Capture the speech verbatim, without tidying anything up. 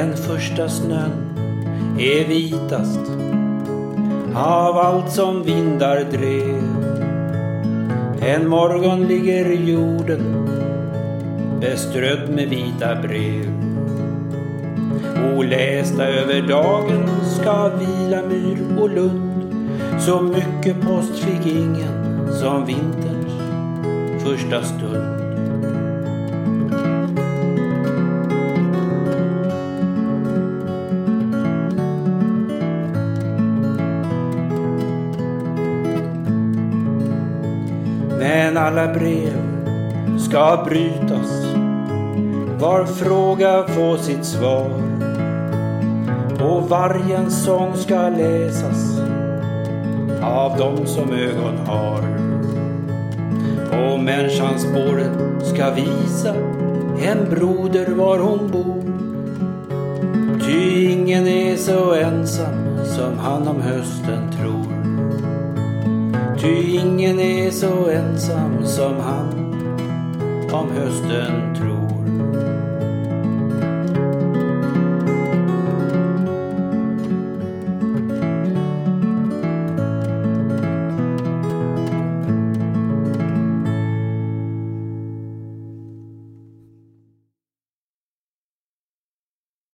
Den första snön är vitast av allt som vindar drev. En morgon ligger jorden beströdd med vita brev. Olästa över dagen ska vila myr och lund. Så mycket post fick ingen som vinterns första stund. Men alla brev ska brytas, var fråga få sitt svar, och varje sång ska läsas av dem som ögon har. Och människans spår ska visa en broder var hon bor. Ty ingen är så ensam som han om hösten tror. Ty ingen är så ensam som han om hösten